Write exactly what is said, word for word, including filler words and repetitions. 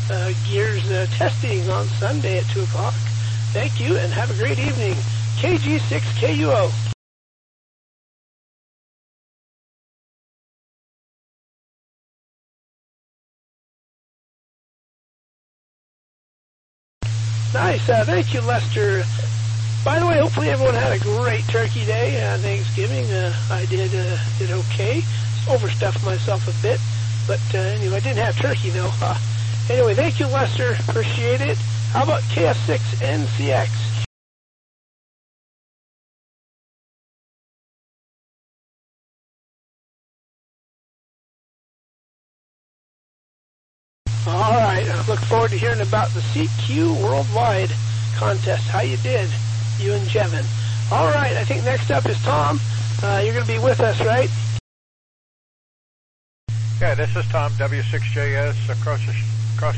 uh, Gears uh, testing on Sunday at two o'clock. Thank you, and have a great evening. K G six K U O. Nice. Uh, thank you, Lester. By the way, hopefully everyone had a great Turkey Day, uh, Thanksgiving. Uh, I did uh, did okay. Overstuffed myself a bit, but uh, anyway, I didn't have turkey though. Uh, anyway, thank you, Lester. Appreciate it. How about K F six N C X? All right. I look forward to hearing about the C Q Worldwide contest. How you did, you and Jevin. All right. I think next up is Tom. Uh, you're going to be with us, right? Yeah, this is Tom, W six J S, across the